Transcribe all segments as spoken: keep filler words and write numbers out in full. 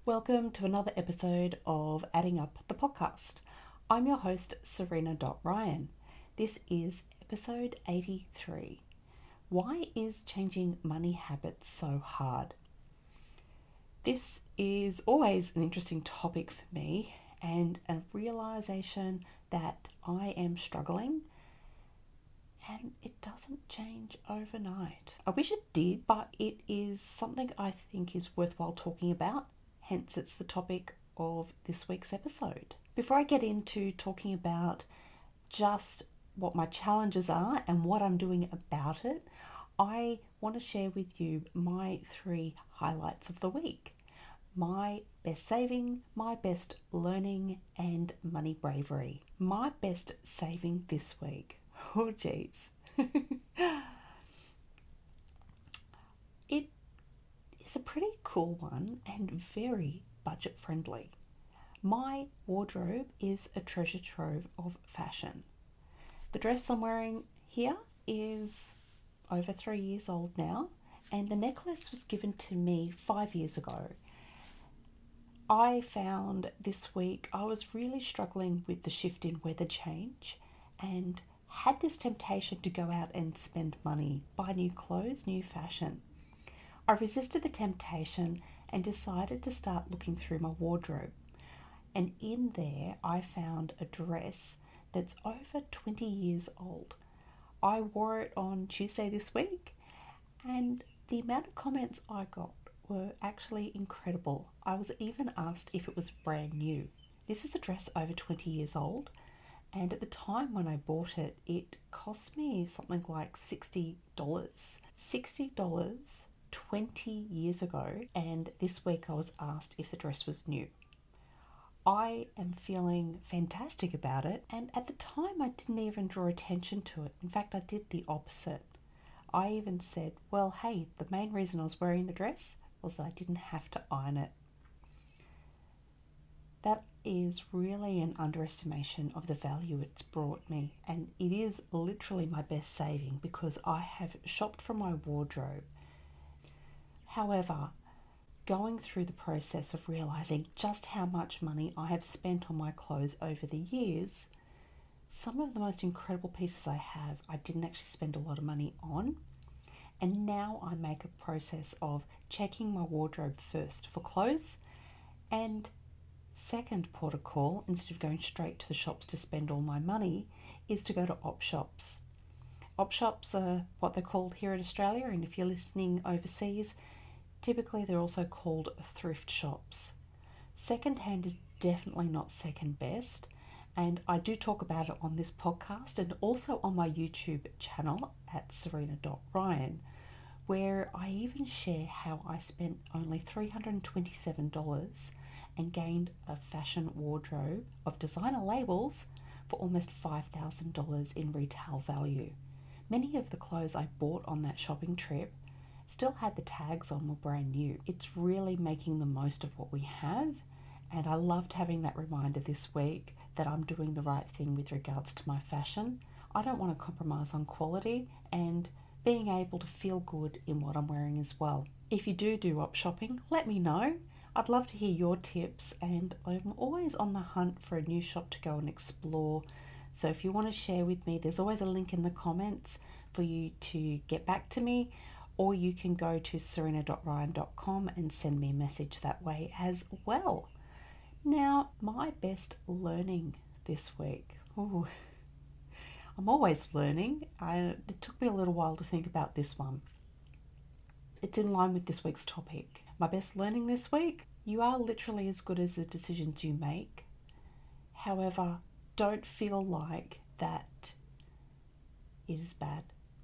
Welcome to another episode of Adding Up the Podcast. I'm your host, Serena Ryan. This is episode eighty-three. Why is changing money habits so hard? This is always an interesting topic for me and a realization that I am struggling and it doesn't change overnight. I wish it did, but it is something I think is worthwhile talking about. Hence, it's the topic of this week's episode. Before I get into talking about just what my challenges are and what I'm doing about it, I want to share with you my three highlights of the week. My best saving, my best learning, and money bravery. My best saving this week. Oh, geez. It is a pretty cool one and very budget friendly. My wardrobe is a treasure trove of fashion. The dress I'm wearing here is over three years old now, and the necklace was given to me five years ago. I found this week I was really struggling with the shift in weather change and had this temptation to go out and spend money, buy new clothes, new fashion. I resisted the temptation and decided to start looking through my wardrobe. And in there, I found a dress that's over twenty years old. I wore it on Tuesday this week, and the amount of comments I got were actually incredible. I was even asked if it was brand new. This is a dress over twenty years old, and at the time when I bought it, it cost me something like sixty dollars. sixty dollars twenty years ago, and this week I was asked if the dress was new. I am feeling fantastic about it, and at the time I didn't even draw attention to it. In fact, I did the opposite. I even said, well, hey, the main reason I was wearing the dress was that I didn't have to iron it. That is really an underestimation of the value it's brought me, and it is literally my best saving because I have shopped from my wardrobe. However, going through the process of realizing just how much money I have spent on my clothes over the years, some of the most incredible pieces I have, I didn't actually spend a lot of money on. And now I make a process of checking my wardrobe first for clothes, and second port of call, instead of going straight to the shops to spend all my money, is to go to op shops. Op shops are what they're called here in Australia, and if you're listening overseas, typically they're also called thrift shops. Secondhand is definitely not second best, and I do talk about it on this podcast and also on my YouTube channel at Serena Ryan, where I even share how I spent only three hundred twenty-seven dollars and gained a fashion wardrobe of designer labels for almost five thousand dollars in retail value. Many of the clothes I bought on that shopping trip still had the tags on, were brand new. It's really making the most of what we have, and I loved having that reminder this week that I'm doing the right thing with regards to my fashion. I don't want to compromise on quality and being able to feel good in what I'm wearing as well. If you do do op shopping, let me know. I'd love to hear your tips, and I'm always on the hunt for a new shop to go and explore. So if you want to share with me, there's always a link in the comments for you to get back to me, or you can go to serena dot ryan dot com and send me a message that way as well. Now, my best learning this week. Ooh, I'm always learning. I, it took me a little while to think about this one. It's in line with this week's topic. My best learning this week: you are literally as good as the decisions you make. However, don't feel like that it is bad.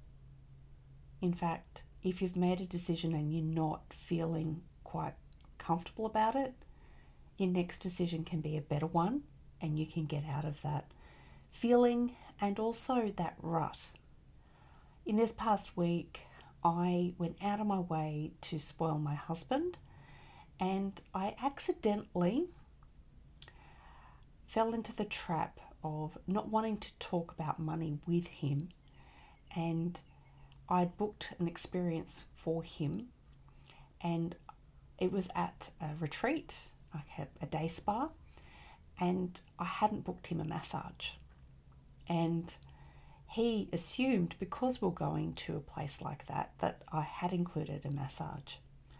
In fact, if you've made a decision and you're not feeling quite comfortable about it, your next decision can be a better one, and you can get out of that feeling and also that rut. In this past week, I went out of my way to spoil my husband, and I accidentally fell into the trap of not wanting to talk about money with him, and I'd booked an experience for him, and It was at a retreat, like a day spa, and I hadn't booked him a massage. And he assumed, because we're going to a place like that, that I had included a massage.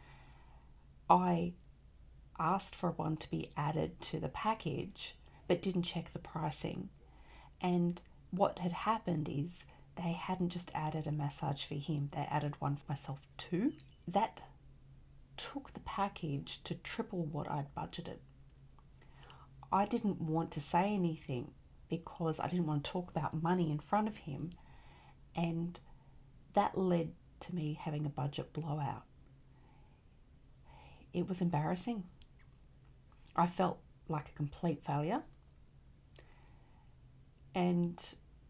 I asked for one to be added to the package, but didn't check the pricing. And what had happened is they hadn't just added a massage for him, they added one for myself too. That took the package to triple what I'd budgeted. I didn't want to say anything because I didn't want to talk about money in front of him, and that led to me having a budget blowout. It was embarrassing. I felt like a complete failure, and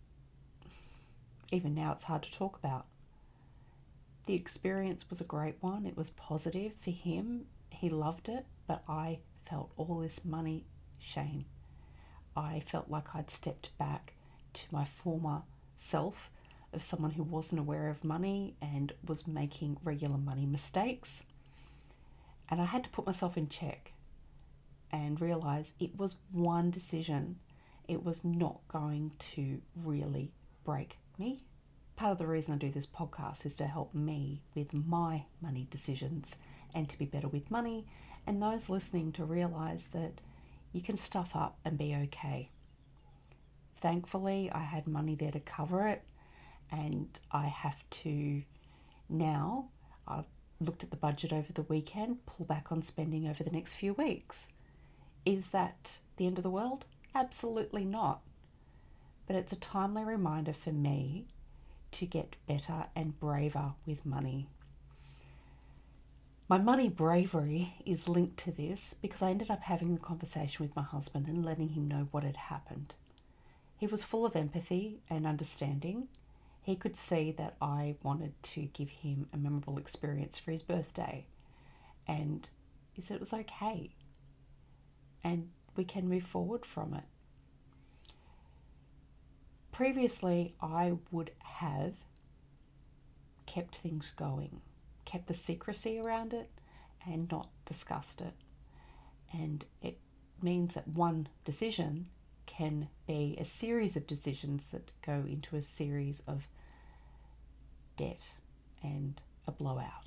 even now it's hard to talk about. The experience was a great one. It was positive for him. He loved it, but I felt all this money shame. I felt like I'd stepped back to my former self of someone who wasn't aware of money and was making regular money mistakes. And I had to put myself in check and realise it was one decision. It was not going to really break me. Part of the reason I do this podcast is to help me with my money decisions and to be better with money, and those listening to realise that you can stuff up and be okay. Thankfully, I had money there to cover it, and I have to now, I've looked at the budget over the weekend, pull back on spending over the next few weeks. Is that the end of the world? Absolutely not. But it's a timely reminder for me to get better and braver with money. My money bravery is linked to this because I ended up having a conversation with my husband and letting him know what had happened. He was full of empathy and understanding. He could see that I wanted to give him a memorable experience for his birthday, and he said it was okay and we can move forward from it. Previously, I would have kept things going, kept the secrecy around it and not discussed it. And it means that one decision can be a series of decisions that go into a series of debt and a blowout.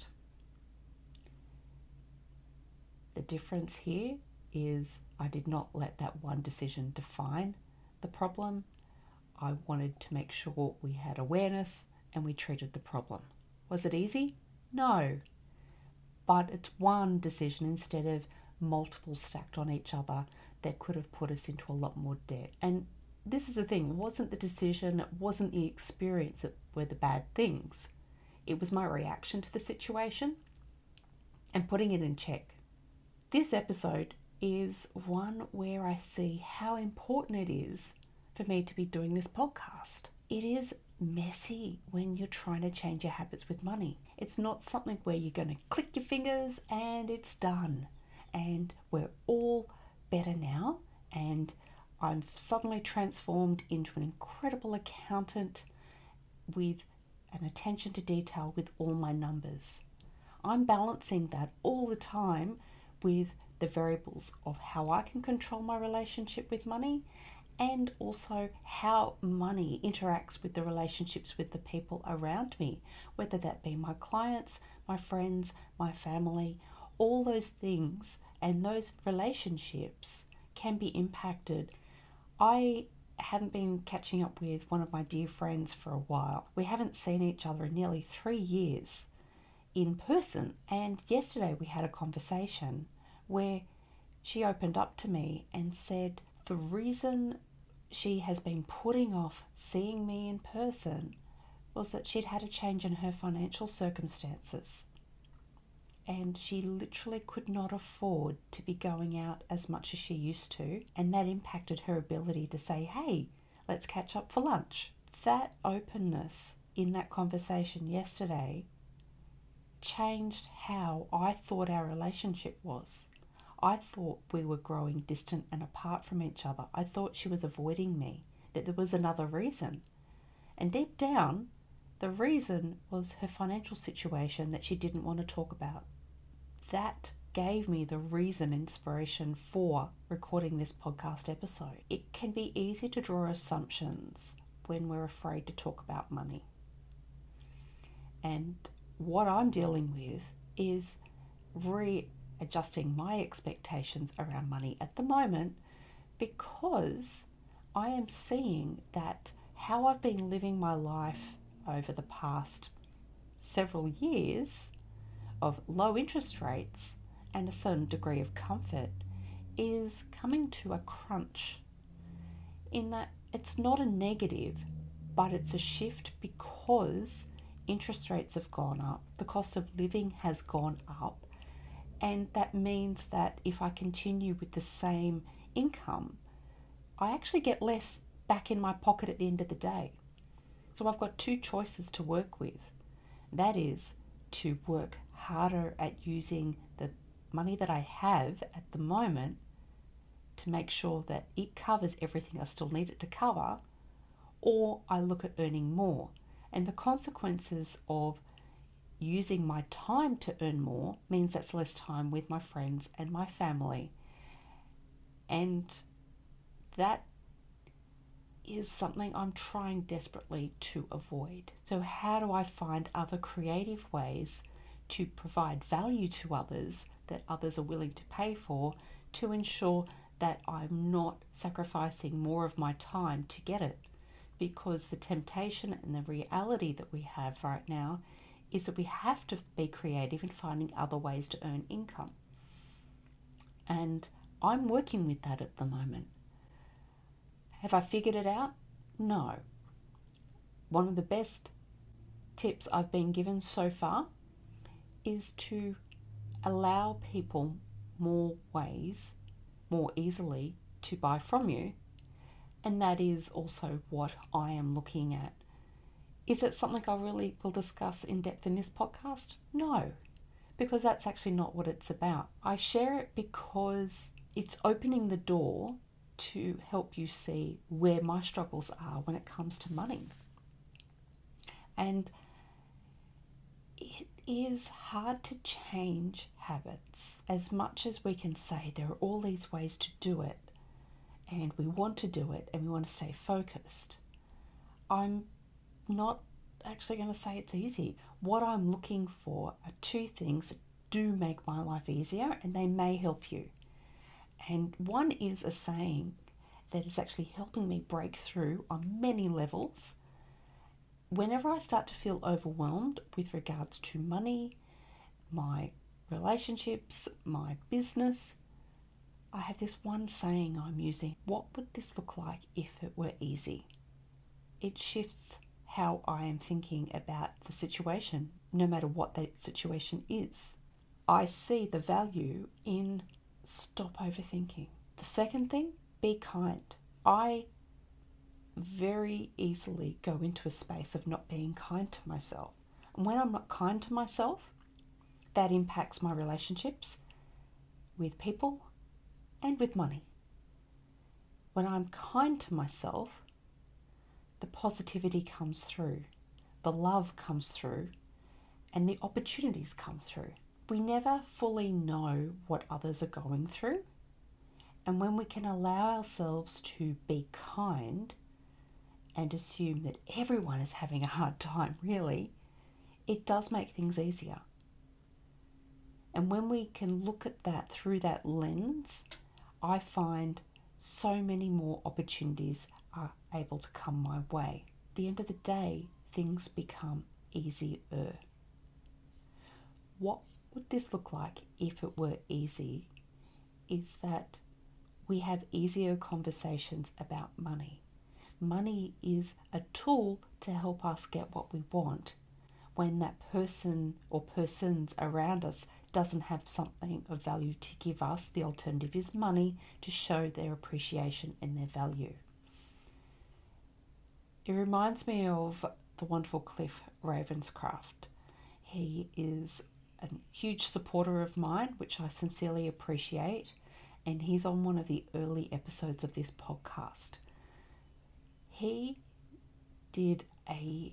The difference here is I did not let that one decision define the problem. I wanted to make sure we had awareness and we treated the problem. Was it easy? No. But it's one decision instead of multiple stacked on each other that could have put us into a lot more debt. And this is the thing, it wasn't the decision, it wasn't the experience that were the bad things. It was my reaction to the situation and putting it in check. This episode is one where I see how important it is for me to be doing this podcast. It is messy when you're trying to change your habits with money. It's not something where you're going to click your fingers and it's done. And we're all better now. And I'm suddenly transformed into an incredible accountant with an attention to detail with all my numbers. I'm balancing that all the time with the variables of how I can control my relationship with money and also how money interacts with the relationships with the people around me, whether that be my clients, my friends, my family, all those things and those relationships can be impacted. I hadn't been catching up with one of my dear friends for a while. We haven't seen each other in nearly three years in person, and yesterday we had a conversation where she opened up to me and said the reason she has been putting off seeing me in person was that she'd had a change in her financial circumstances. And she literally could not afford to be going out as much as she used to. And that impacted her ability to say, hey, let's catch up for lunch. That openness in that conversation yesterday changed how I thought our relationship was. I thought we were growing distant and apart from each other. I thought she was avoiding me, that there was another reason. And deep down, the reason was her financial situation that she didn't want to talk about. That gave me the reason, inspiration for recording this podcast episode. It can be easy to draw assumptions when we're afraid to talk about money. And what I'm dealing with is readjusting my expectations around money at the moment, because I am seeing that how I've been living my life over the past several years of low interest rates and a certain degree of comfort is coming to a crunch, in that it's not a negative, but it's a shift because interest rates have gone up, the cost of living has gone up, and that means that if I continue with the same income, I actually get less back in my pocket at the end of the day. So I've got two choices to work with. That is to work harder at using the money that I have at the moment to make sure that it covers everything I still need it to cover, or I look at earning more. And the consequences of using my time to earn more means that's less time with my friends and my family. And that is something I'm trying desperately to avoid. So how do I find other creative ways to provide value to others that others are willing to pay for, to ensure that I'm not sacrificing more of my time to get it? Because the temptation and the reality that we have right now is that we have to be creative in finding other ways to earn income. And I'm working with that at the moment. Have I figured it out? No. One of the best tips I've been given so far is to allow people more ways, more easily, to buy from you. And that is also what I am looking at. Is it something I really will discuss in depth in this podcast? No, because that's actually not what it's about. I share it because it's opening the door to help you see where my struggles are when it comes to money. And it is hard to change habits. As much as we can say there are all these ways to do it, and we want to do it, and we want to stay focused, I'm not actually going to say it's easy. What I'm looking for are two things that do make my life easier, and they may help you. And one is a saying that is actually helping me break through on many levels. Whenever I start to feel overwhelmed with regards to money, my relationships, my business, I have this one saying I'm using. What would this look like if it were easy? It shifts how I am thinking about the situation, no matter what that situation is. I see the value in stop overthinking. The second thing, be kind. I very easily go into a space of not being kind to myself. And when I'm not kind to myself, that impacts my relationships with people and with money. When I'm kind to myself, the positivity comes through, the love comes through, and the opportunities come through. We never fully know what others are going through. And when we can allow ourselves to be kind and assume that everyone is having a hard time, really, it does make things easier. And when we can look at that through that lens, I find so many more opportunities are able to come my way. At the end of the day, things become easier. What would this look like if it were easy? Is that we have easier conversations about money. Money is a tool to help us get what we want when that person or persons around us doesn't have something of value to give us. The alternative is money to show their appreciation and their value. It reminds me of the wonderful Cliff Ravenscraft. He is a huge supporter of mine, which I sincerely appreciate, and he's on one of the early episodes of this podcast. He did a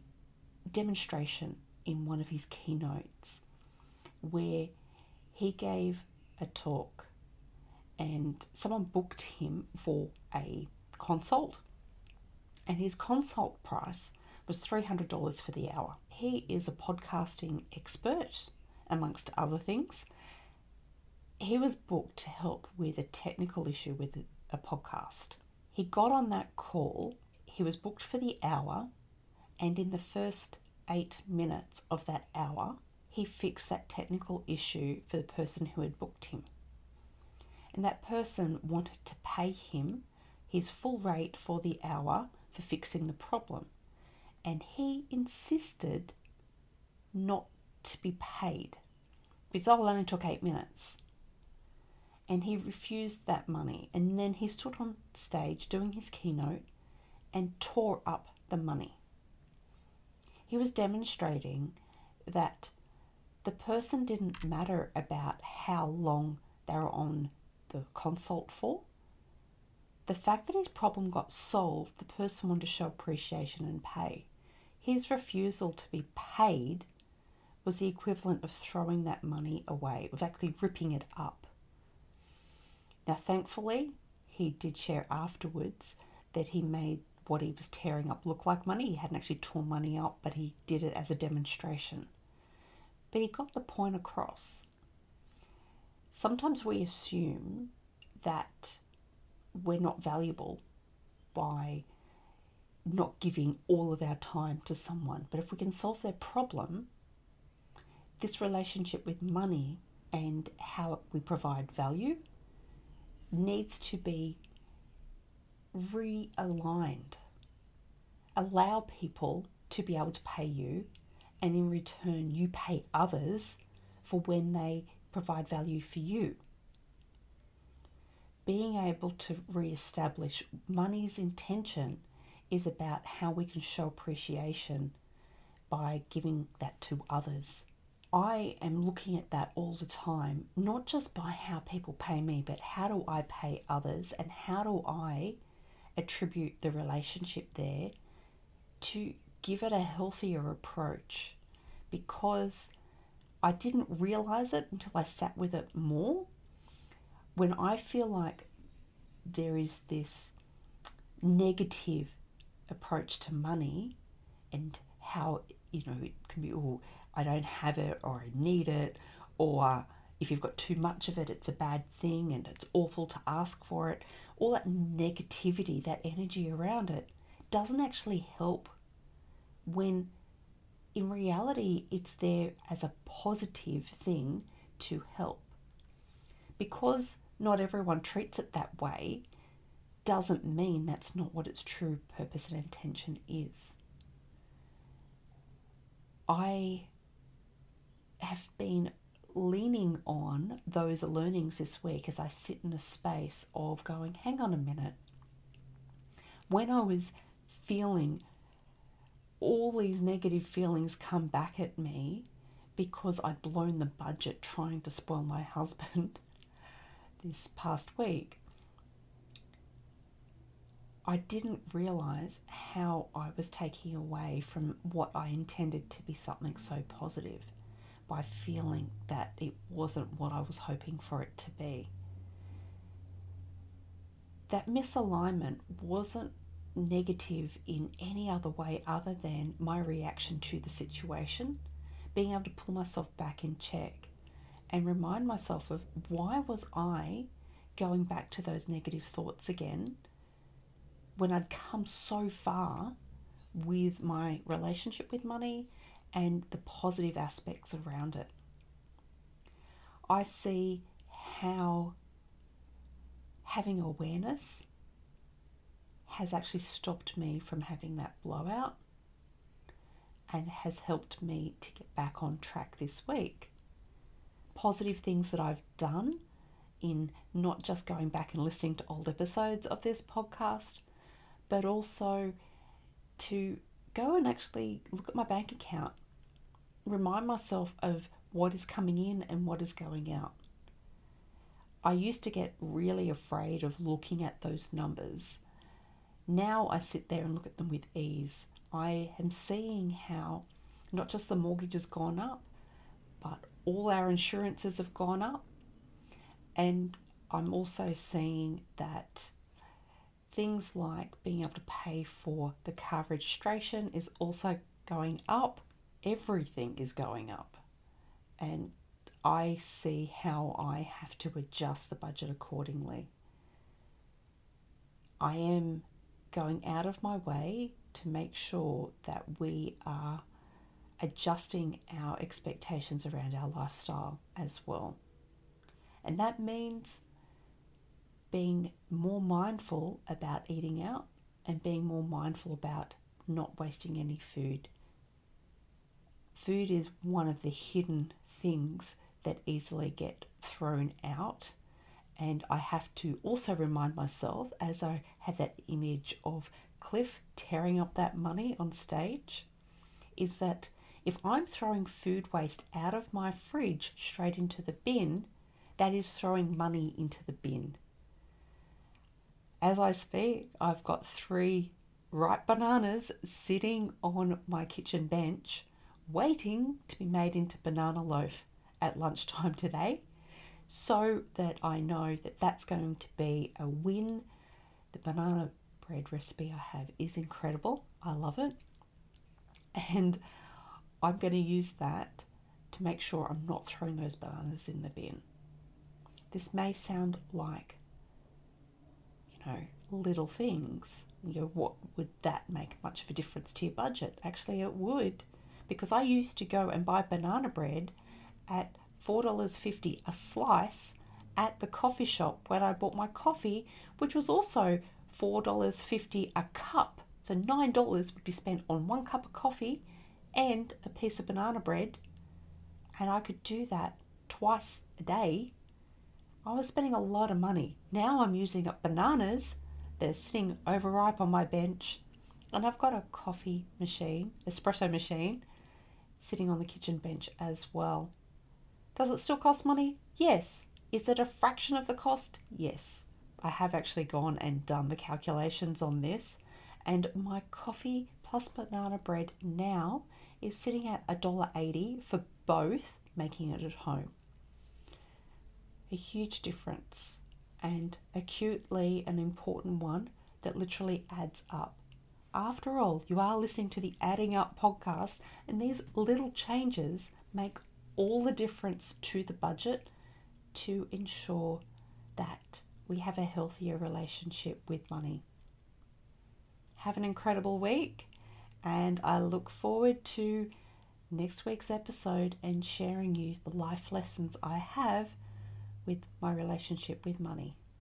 demonstration in one of his keynotes where he gave a talk, and someone booked him for a consult, and his consult price was three hundred dollars for the hour. He is a podcasting expert, amongst other things. He was booked to help with a technical issue with a podcast. He got on that call, he was booked for the hour, and in the first eight minutes of that hour, he fixed that technical issue for the person who had booked him. And that person wanted to pay him his full rate for the hour for fixing the problem. And he insisted not to be paid, because it only took eight minutes. And he refused that money. And then he stood on stage doing his keynote and tore up the money. He was demonstrating that the person didn't matter about how long they were on the consult for. The fact that his problem got solved, the person wanted to show appreciation and pay. His refusal to be paid was the equivalent of throwing that money away, of actually ripping it up. Now, thankfully, he did share afterwards that he made what he was tearing up look like money. He hadn't actually torn money up, but he did it as a demonstration. But he got the point across. Sometimes we assume that we're not valuable by not giving all of our time to someone. But if we can solve their problem, this relationship with money and how we provide value needs to be realigned. Allow people to be able to pay you, and in return you pay others for when they provide value for you. Being able to re-establish money's intention is about how we can show appreciation by giving that to others. I am looking at that all the time, not just by how people pay me, but how do I pay others, and how do I attribute the relationship there to give it a healthier approach, because I didn't realize it until I sat with it more. When I feel like there is this negative approach to money and how, you know, it can be, oh, I don't have it, or I need it, or if you've got too much of it, it's a bad thing and it's awful to ask for it. All that negativity, that energy around it doesn't actually help, when in reality it's there as a positive thing to help. Because not everyone treats it that way doesn't mean that's not what its true purpose and intention is. I have been leaning on those learnings this week as I sit in a space of going, hang on a minute. When I was feeling all these negative feelings come back at me because I'd blown the budget trying to spoil my husband this past week, I didn't realize how I was taking away from what I intended to be something so positive by feeling that it wasn't what I was hoping for it to be. That misalignment wasn't negative in any other way other than my reaction to the situation, being able to pull myself back in check and remind myself of, why was I going back to those negative thoughts again when I'd come so far with my relationship with money and the positive aspects around it. I see how having awareness has actually stopped me from having that blowout and has helped me to get back on track this week. Positive things that I've done in not just going back and listening to old episodes of this podcast, but also to go and actually look at my bank account, remind myself of what is coming in and what is going out. I used to get really afraid of looking at those numbers. Now I sit there and look at them with ease. I am seeing how not just the mortgage has gone up, but all our insurances have gone up. And I'm also seeing that things like being able to pay for the car registration is also going up. Everything is going up. And I see how I have to adjust the budget accordingly. I am going out of my way to make sure that we are adjusting our expectations around our lifestyle as well. And that means being more mindful about eating out and being more mindful about not wasting any food. Food is one of the hidden things that easily get thrown out. And I have to also remind myself, as I have that image of Cliff tearing up that money on stage, is that if I'm throwing food waste out of my fridge straight into the bin, that is throwing money into the bin. As I speak, I've got three ripe bananas sitting on my kitchen bench, waiting to be made into banana loaf at lunchtime today, so that I know that that's going to be a win. The banana bread recipe I have is incredible. I love it. And I'm going to use that to make sure I'm not throwing those bananas in the bin. This may sound like, you know, little things. You know, what would that make much of a difference to your budget? Actually, it would, because I used to go and buy banana bread at four dollars fifty a slice at the coffee shop when I bought my coffee, which was also four dollars fifty a cup. So nine dollars would be spent on one cup of coffee and a piece of banana bread, and I could do that twice a day. I was spending a lot of money. Now I'm using up bananas. They're sitting overripe on my bench, and I've got a coffee machine, espresso machine, sitting on the kitchen bench as well. Does it still cost money? Yes. Is it a fraction of the cost? Yes. I have actually gone and done the calculations on this, and my coffee plus banana bread now is sitting at one dollar eighty for both, making it at home. A huge difference, and acutely an important one that literally adds up. After all, you are listening to the Adding Up podcast, and these little changes make all the difference to the budget to ensure that we have a healthier relationship with money. Have an incredible week, and I look forward to next week's episode and sharing you the life lessons I have with my relationship with money.